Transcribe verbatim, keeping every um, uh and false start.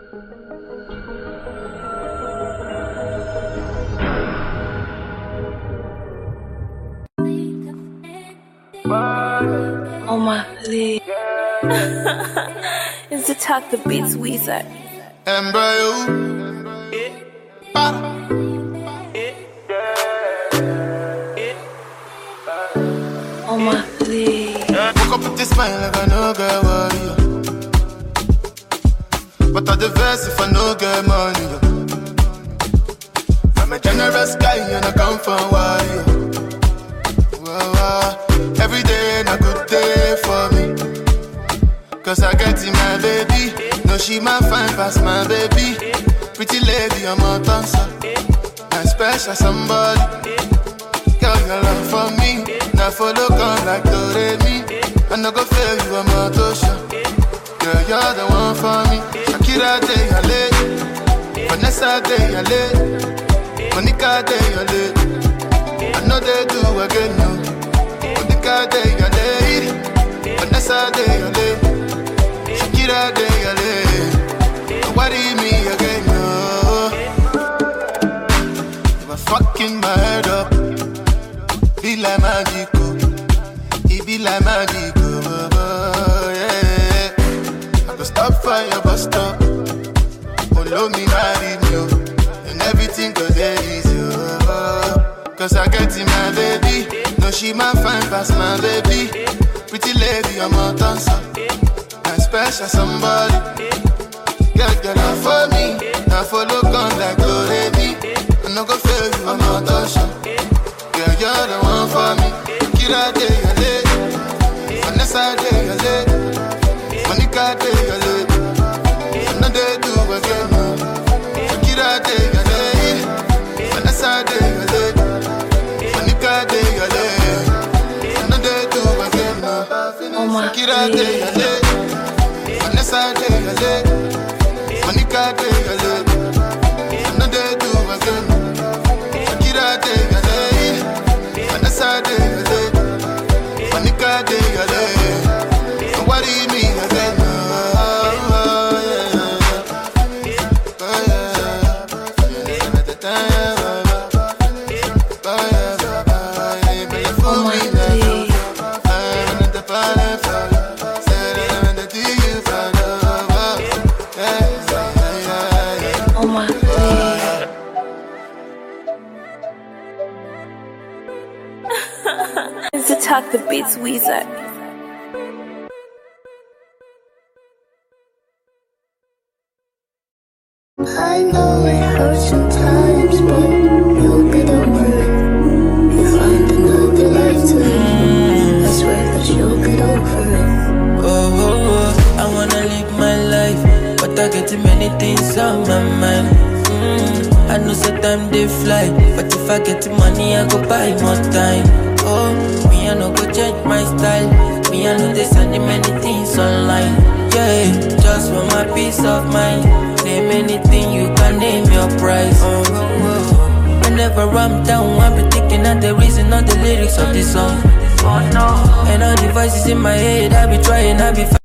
Oh my please. It's the Talk the Beats Weezer. Embryo. Oh my please. Woke up with this smile like I no get worry. But I the verse if I no get money. I'm a generous guy and I come from worry. Wow, wow. Every day a good day for me. Cause I get in my baby. No, she my fine past my baby. Pretty lady, I'm a dancer. I'm special somebody. Girl, your love for me. Now follow come like Doremi. I no go fail you, I'm a tosha. Girl, you're the one for me. Shakira day, I lay. Vanessa day, I lay. Monica day, I lay. I know they do again, no. Monica day, I lay. Vanessa day, I lay. Shakira day, I lay. Nobody me again, no. You are fucking my head up. Be like magic, oh. It be like magic, oh, yeah. I go stop for your bus stop. Follow me, marry me, oh. And everything goes there easy, oh. Cause I get in my baby. No, she my fine past my baby. Pretty lady, I'm a dancer. I'm special somebody. Girl, girl, love for me. Now follow come like Doremi. I no go fail you, I'm a dancer. Girl, you're the one for me. Kira day, I lay. Vanessa day, I lay. Monica day, I lay. I know they do again, no. Kira day, I lay. Vanessa day, I lay. Monica day, I lay. I know they do again, no. Kira day, I lay. Vanessa day, I lay. Monica day, I lay. I know they do again, no. Kira day, I lay. Vanessa day, I lay. Monica day, I lay. Nobody me again, no. Oh, yeah. Oh, yeah. At the time, oh, yeah. Oh my please. I'm at the party, said I'm at the D U for love. Yeah, yeah, yeah. Oh my please. It's the Talk the Beats Weezer. I know it hurts sometimes, but you'll get over it. You find another life to live. I swear that you'll get over it. Oh, oh, oh, I wanna live my life, but I get too many things on my mind. Mm, I know sometimes they fly, but if I get the money, I go buy more time. Oh, me I no go change my style. Me I know they sending many things online. Yeah, just for my peace of mind. Name anything, you can name your price. Oh, oh, oh. Whenever I'm down, I be thinking of the reason of the lyrics of this song. Oh no, and all the voices in my head, I be trying, I be